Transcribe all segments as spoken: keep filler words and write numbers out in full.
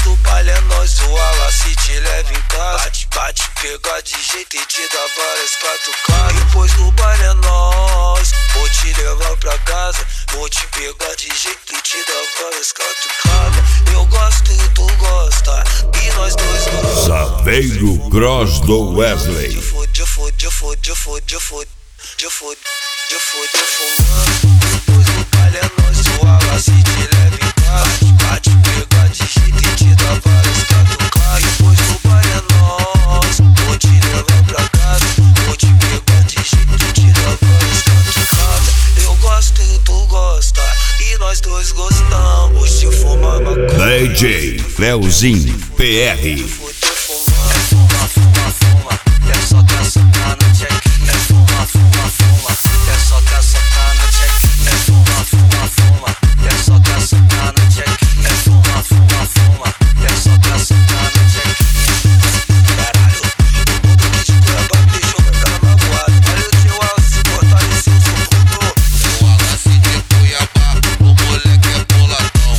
do baile é nós, o Alace te leva em casa. Bate, bate, pega de jeito e te dá várias catucadas. Depois do baile é nós, vou te levar pra casa. Vou te pegar de jeito e te dar várias catucadas. Eu gosto e tu gosta, e nós dois gostamos. Zaveiro Cross do Wesley. De fode, de fode, de fode, de fode, de fode, de fode, de fode, de fumando. Depois do baile é nós, o Alace te leva em casa. Bate, pega de jeito e te dá várias catucadas. Depois do baile é nós, vou te levar pra casa. Vou te pegar de jeito e te dar várias catucadas. Eu gosto e tu gosta, e nós dois gostamos de fumar maconha. D J Leozinho P R. É fuma, fuma, fuma, é só caçocar no check. É fuma, fuma, fuma, é só caçocar no check. É fuma, fuma, fuma, é só caçocar no check. É fuma, fuma, fuma, é só caçocar no check. Caralho, o mundo de Cuiabá me deixou com a cara magoada. Valeu, tio Alace, fortaleceu o seu produtor. O Alace de Cuiabá, o moleque é boladão.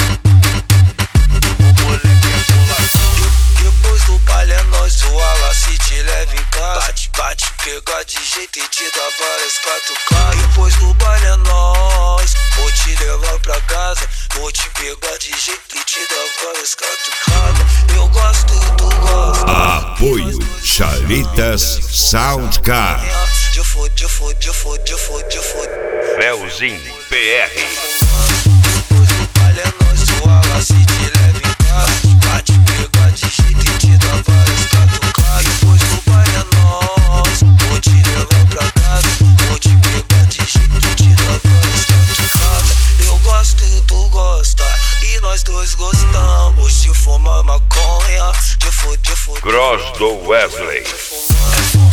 O moleque é boladão. Depois do baile é nós, o Alace te leva em casa. Bate, bate, pega de jeito e te dá várias catucadas. Depois do baile é nós, vou te levar pra casa. Vou te pegar de jeito e te dar várias catucadas. Eu gosto e tu gosta. Apoio Charitas Soundcar. De fode, de fode, de fode, de fode, de fode. Leozinho P R. Depois do baile é nós, o Alace te leva em casa. Bate, pega de jeito e te dá várias catucadas. Depois do baile é nós, vou te levar pra casa. Vou te pegar de jeito e te dar várias catucadas. Eu gosto e tu gosta, e nós dois gostamos de fumar maconha. De fode, de fode, Cross do Wesley. é fuma,